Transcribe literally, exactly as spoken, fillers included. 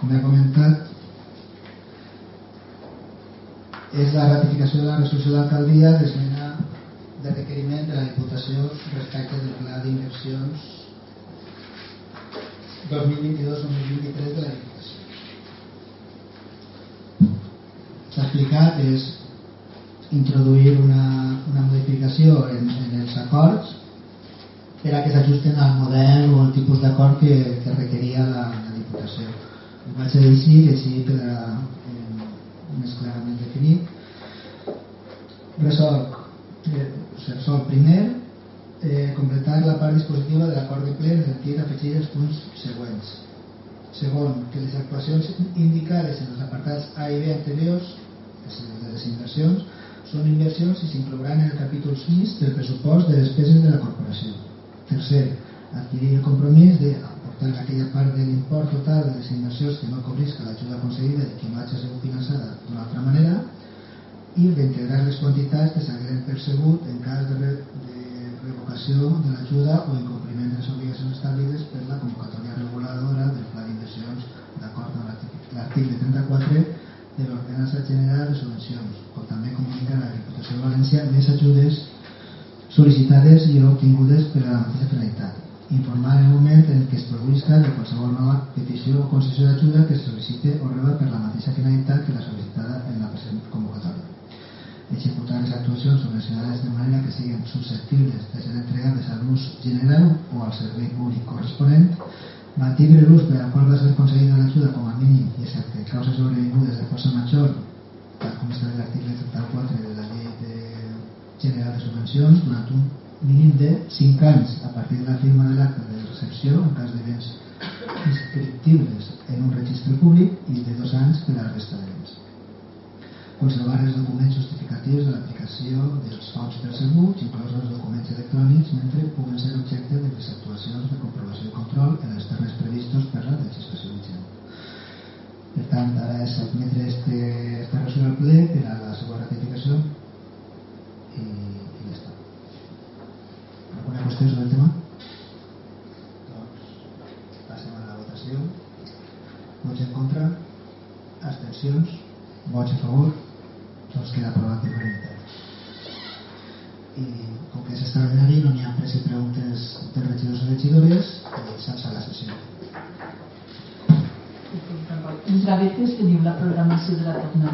com he comentat, és la ratificació de la resolució d'alcaldia d'esmena de requeriment de la Diputació respecte del pla d'inversions dos mil vint-i-dos dos mil vint-i-tres de la Diputació. S'ha explicat, és introduir una, una modificació en, en els acords per a que s'ajusten al model o al tipus d'acord que, que requeria la, la Diputació. Ho vaig a dir així, que així quedarà eh, més clarament definit. Resol, eh, resol primer eh, completar la part dispositiva de l'acord de ple en el sentit d'afegir els punts següents. Segon, que les actuacions indicades en els apartats A i B anteriors, de les inversions, són inversions i s'inclouran en el capítol sis del pressupost de despeses de la corporació. Tercer, adquirir el compromís d'aportar aquella part de l'import total de les inversions que no cobrisca l'ajuda concedida i que no hagi sigut finançada d'una altra manera, i reintegrar les quantitats que s'hagueren percebut en cas de, re, de revocació de l'ajuda o incompliment de les obligacions establides per la convocatòria reguladora del pla d'inversions d'acord amb l'article trenta-quatre de l'Ordenança General de Subvencions, o també comunicar a la Diputació de València les ajudes sol·licitades i obtingudes per a la mateixa finalitat. Informar en el moment en què es produïsca de qualsevol nova petició o concessió d'ajuda que es sol·licite o reba per la mateixa finalitat que la sol·licitada en la present convocatòria. Executar les actuacions subvencionades de manera que siguin susceptibles de ser entregades a l'ús general o al servei públic corresponent, mantenir l'ús per al qual va ser concedida l'ajuda com a mínim i excepte causes sobrevingudes de força major, tal com està en l'article trenta-quatre de la Llei de General de Subvencions, durant un mínim de cinc anys a partir de la firma de l'acte de recepció en cas de béns inscriptibles en un registre públic i de dos anys per a la resta de béns. Conservar els documents justificatius de l'aplicació dels fons percebuts, inclòs els documents electrònics, mentre puguen ser objecte de les actuacions de comprovació i control en els termes previstos per la legislació vigent. Per tant, ara és admetre este, esta resolució al ple per a la seva ratificació i, i ja està. Alguna qüestió sobre el tema? Doncs passem a la votació. Vots en contra? Abstencions? Vots a favor? Doncs queda aprovat per unanimitat. I com que és extraordinari no n'hi ha pres i preguntes de regidors o regidores i s'alça la sessió. Entre vetes teniu la programació de la tornada.